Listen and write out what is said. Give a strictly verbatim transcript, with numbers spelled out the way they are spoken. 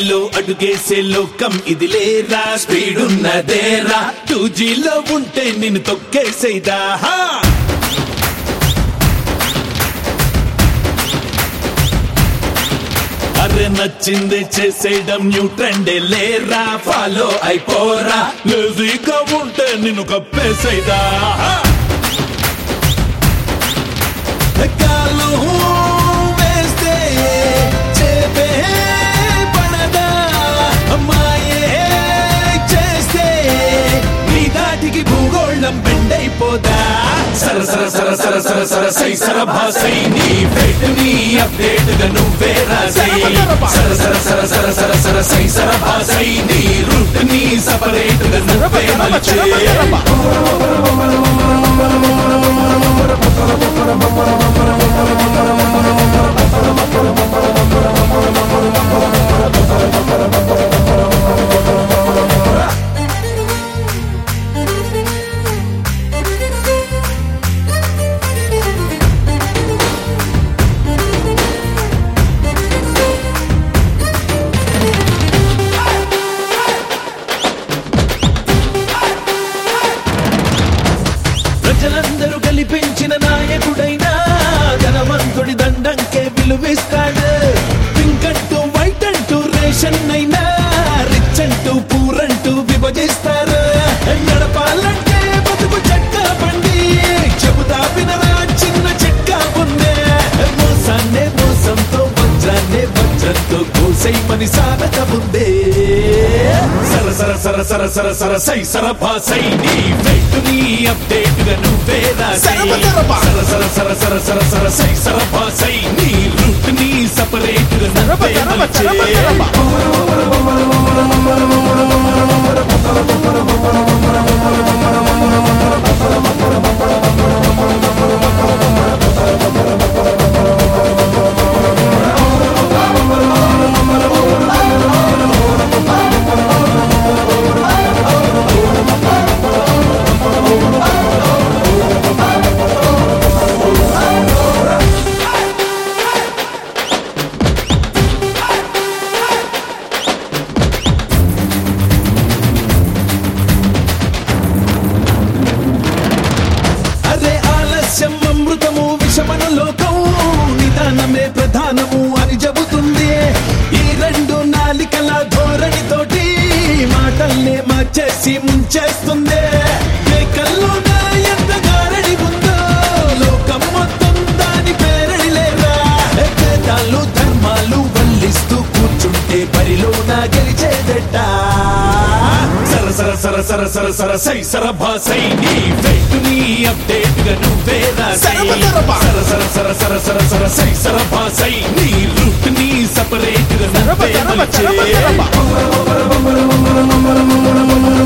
లో అడుగేసే లోకం ఇది లేరా స్పీడ్ ఉన్నదేరా టూ జీలో ఉంటే నిన్ను తొక్కేసేదా అరే నచ్చింది చేసేయడం న్యూ ట్రెండ్ లేరా ఫాలో అయిపోరా లేజీగా ఉంటే నిన్ను కప్పేసేదా కాలు వేస్తే చేపే పడదా మాయే చేస్తే నీ దాటికి భూగోళం బెండైపోదా సర సర సర సర సర సర సై సర భాసై నీ ఫెట్ నీ అప్డేట్ గా నువ్వే రాసై సర సర సర సర సర సర సై సర భాసై నీ రూట్ నీ సపరేట్ గా నువ్వే మలచే ప్రజలందరూ గెలిపించిన నాయకుడైనా ధనవంతుడి దండంకే విలువిస్తాడు పింక్ అంటూ వైట్ అంటూ రేషన్ అయినా రిచ్ అంటూ పూర్ అంటూ విభజిస్తారు నడపాలంటే బతుకు చెక్క బండి చెబుతా వినరా చిన్న చెక్క ఉందే మోసాన్నే మోసంతో వజ్రాన్నే వజ్రంతో కోసైమని సాధక ఉందే సర సర సర సర సర సర సై సర భాసై నీ ఫెట్ నీ అప్డేట్ గా నువ్వే రాసై సర సర సర సర సర సర సై సర భాసై నీ రూట్ నీ సపరేట్ గా నువ్వే మలచే అమృతము విషమన లోకం నిదానమే ప్రధానము అని చెబుతుంది ఈ రెండు నాలికల ధోరణితోటి మాటల్నే మార్చేసి ముంచేస్తుంది కల్లోనా ఎంత గారడి ఉందో లోకం మొత్తం దాని పేరడి లేరా వేదాలు ధర్మాలు వల్లిస్తూ కూర్చుంటే బరిలోనా గెలిచేదట సర సర సర సర సర సర సై సర భాసై నీ ఫెట్ నీ అప్డేట్ గా నువ్వే రాసై సర సర సర సర సర సర సై సర భాసై నీ రూట్ నీ సపరేట్ గా నువ్వే మలచే